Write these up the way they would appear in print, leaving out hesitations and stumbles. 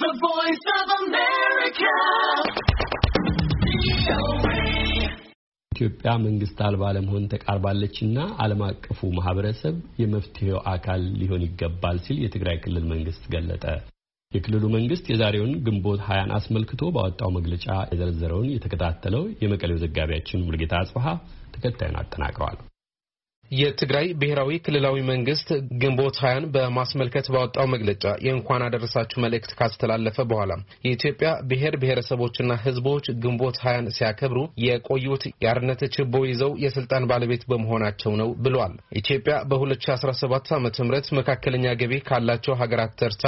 The Voice of America. ኢትዮጵያ መንግስት አልባ ለመሆን ተቃርባለችና ዓለም አቀፉ ማህበረሰብ የመፍትሄው አካል ሊሆን ይገባል ሲል የትግራይ ክልል መንግስት ገለጸ። የክልሉ መንግስት የዛሬውን ግንቦት 20 አስመልክቶ ባወጣው መግለጫ የዘረዘረውን የተከታተለው የመቀሌው ዘጋቢያችን ሙልጌታ አጽፋሃ ተከታዩን አጠናቅሯል። የትግራይ ብሔራዊ ክልላዊ መንግስት ግንቦት 20 በማስመልከት ባወጣው መግለጫ የእንኳን አደረሳችሁ መልእክት ካስተላለፈ በኋላ የኢትዮጵያ ብሔር ብሔረሰቦችና ህዝቦች ግንቦት 20 ሲያከብሩ የቆዩት የአርነት ችቦ ይዘው የስልጣን ባለቤት በመሆናቸው ነው ብሏል። ኢትዮጵያ በ2017 ዓ.ም መካከለኛ ገቢ ካላቸው ሀገራት ተርታ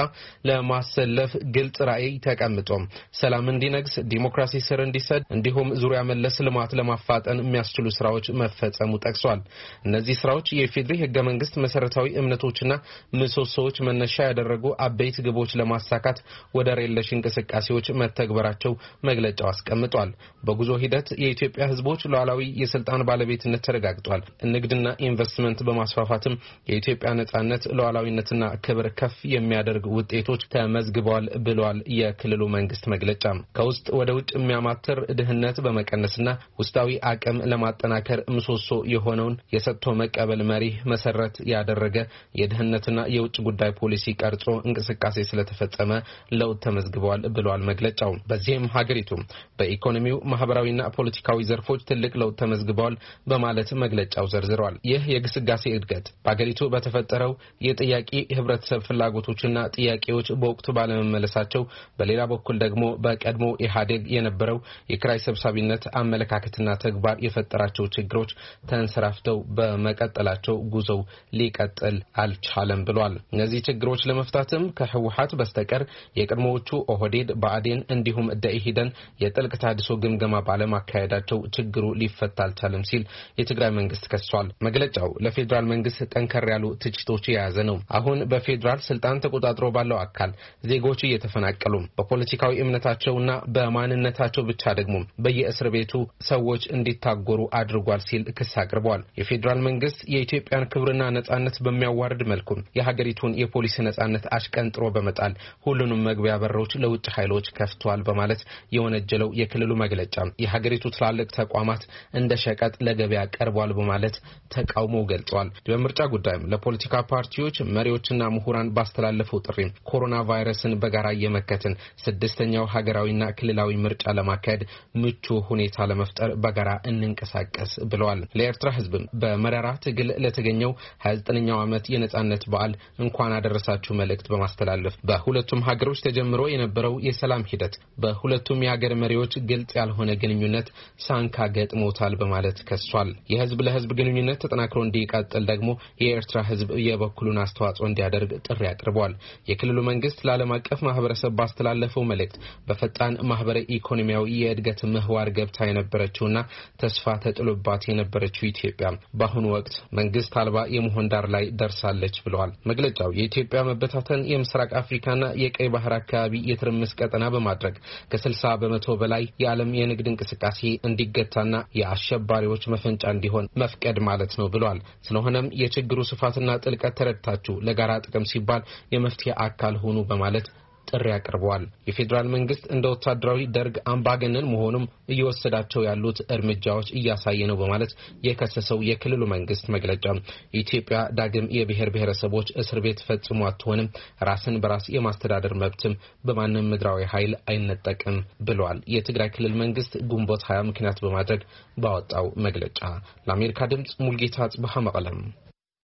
ለማሰለፍ ግልጽ ራዕይ ተቀምጦ ሰላም እንዲነግስ ዲሞክራሲ ስር እንዲሰድ እንዲሁም ዙሪያ መለስ ልማት ለማፋጠን የሚያስችሉ ስራዎች መፈጸሙ ጠቅሷል። እነዚህ ስራዎች የፌዴራል ህገ መንግስት መሰረታዊ እምነቶችና ምሰሶዎች መነሻ ያደረጉ አበይት ግቦች ለማሳካት ወደር የለሽ እንቅስቃሴዎች መተግበራቸው መግለጫው አስቀምጧል። በጉዞ ሂደት የኢትዮጵያ ህዝቦች ሉዓላዊ የስልጣን ባለቤትነት ተረጋግጧል። ንግድና ኢንቨስትመንት በማስፋፋትም የኢትዮጵያ ነጻነት ሉዓላዊነትና ክብር ከፍ የሚያደርግ ውጤቶች ተመዝግበዋል ብሏል። የክልሉ መንግስት መግለጫ ከውስጥ ወደ ውጭ የሚያማትር ድህነት በመቀነስና ውስጣዊ አቅም ለማጠናከር ምሰሶ የሆነውን የሰጥቶ መቀበል መሪ መሰረት ያደረገ የደህንነትና የውጭ ጉዳይ ፖሊሲ ቀርጾ እንቅስቃሴ ስለተፈጸመ ለውጥ ተመዝግበዋል ብሏል መግለጫው። በዚህም ሀገሪቱ በኢኮኖሚው ማህበራዊና ፖለቲካዊ ዘርፎች ትልቅ ለውጥ ተመዝግበዋል በማለት መግለጫው ዘርዝሯል። ይህ የግስጋሴ እድገት በሀገሪቱ በተፈጠረው የጥያቄ ህብረተሰብ ፍላጎቶችና ጥያቄዎች በወቅቱ ባለመመለሳቸው፣ በሌላ በኩል ደግሞ በቀድሞ ኢህአዴግ የነበረው የክራይ ሰብሳቢነት አመለካከትና ተግባር የፈጠራቸው ችግሮች ተንሰራፍተው በመቀጠላቸው ጉዞው ሊቀጥል አልቻለም ብሏል። እነዚህ ችግሮች ለመፍታትም ከህወሓት በስተቀር የቀድሞዎቹ ኦህዴድ፣ ብአዴን እንዲሁም ደኢህዴን የጥልቅ ተሃድሶ ግምገማ ባለማካሄዳቸው ችግሩ ሊፈታ አልቻለም ሲል የትግራይ መንግስት ከሷል። መግለጫው ለፌዴራል መንግስት ጠንከር ያሉ ትችቶች የያዘ ነው። አሁን በፌዴራል ስልጣን ተቆጣጥሮ ባለው አካል ዜጎች እየተፈናቀሉ በፖለቲካዊ እምነታቸውና በማንነታቸው ብቻ ደግሞ በየእስር ቤቱ ሰዎች እንዲታጎሩ አድርጓል ሲል ክስ አቅርቧል። የፌዴራል መንግስት የኢትዮጵያን ክብርና ነጻነት በሚያዋርድ መልኩ የሀገሪቱን የፖሊስ ነጻነት አሽቀንጥሮ በመጣል ሁሉንም መግቢያ በሮች ለውጭ ኃይሎች ከፍቷል በማለት የወነጀለው የክልሉ መግለጫ የሀገሪቱ ትላልቅ ተቋማት እንደ ሸቀጥ ለገበያ ቀርቧል በማለት ተቃውሞ ገልጿል። በምርጫ ጉዳይም ለፖለቲካ ፓርቲዎች መሪዎችና ምሁራን ባስተላለፈው ጥሪ ኮሮና ቫይረስን በጋራ የመከተን ስድስተኛው ሀገራዊና ክልላዊ ምርጫ ለማካሄድ ምቹ ሁኔታ ለመፍጠር በጋራ እንንቀሳቀስ ብለዋል። ለኤርትራ ህዝብ በመራራ ትግል ለተገኘው 29ኛው ዓመት የነጻነት በዓል እንኳን አደረሳችሁ መልእክት በማስተላለፍ በሁለቱም ሀገሮች ተጀምሮ የነበረው የሰላም ሂደት በሁለቱም የሀገር መሪዎች ግልጽ ያልሆነ ግንኙነት ሳንካ ገጥሞታል በማለት ከሷል። የህዝብ ለህዝብ ግንኙነት ተጠናክሮ እንዲቀጥል ደግሞ የኤርትራ ህዝብ የበኩሉን አስተዋጽኦ እንዲያደርግ ጥሪ አቅርቧል። የክልሉ መንግስት ለዓለም አቀፍ ማህበረሰብ ባስተላለፈው መልእክት በፈጣን ማህበራዊ ኢኮኖሚያዊ የእድገት ምህዋር ገብታ የነበረችውና ተስፋ ተጥሎባት የነበረችው ኢትዮጵያ በአሁኑ ወቅት መንግስት አልባ የመሆን ዳር ላይ ደርሳለች ብለዋል። መግለጫው የኢትዮጵያ መበታተን የምስራቅ አፍሪካና የቀይ ባህር አካባቢ የትርምስ ቀጠና በማድረግ ከ60% በላይ የዓለም የንግድ እንቅስቃሴ እንዲገታና የአሸባሪዎች መፈንጫ እንዲሆን መፍቀድ ማለት ነው ብለዋል። ስለሆነም የችግሩ ስፋትና ጥልቀት ተረድታችሁ ለጋራ ጥቅም ሲባል የመፍትሄ አካል ሆኑ በማለት ጥሪ አቅርበዋል። የፌዴራል መንግስት እንደ ወታደራዊ ደርግ አምባገነን መሆኑም እየወሰዳቸው ያሉት እርምጃዎች እያሳየ ነው በማለት የከሰሰው የክልሉ መንግስት መግለጫ ኢትዮጵያ ዳግም የብሔር ብሔረሰቦች እስር ቤት ፈጽሞ አትሆንም፣ ራስን በራስ የማስተዳደር መብትም በማንም ምድራዊ ኃይል አይነጠቅም ብሏል። የትግራይ ክልል መንግስት ግንቦት 20 ምክንያት በማድረግ ባወጣው መግለጫ ለአሜሪካ ድምጽ ሙልጌታ አጽባሃ መቀለም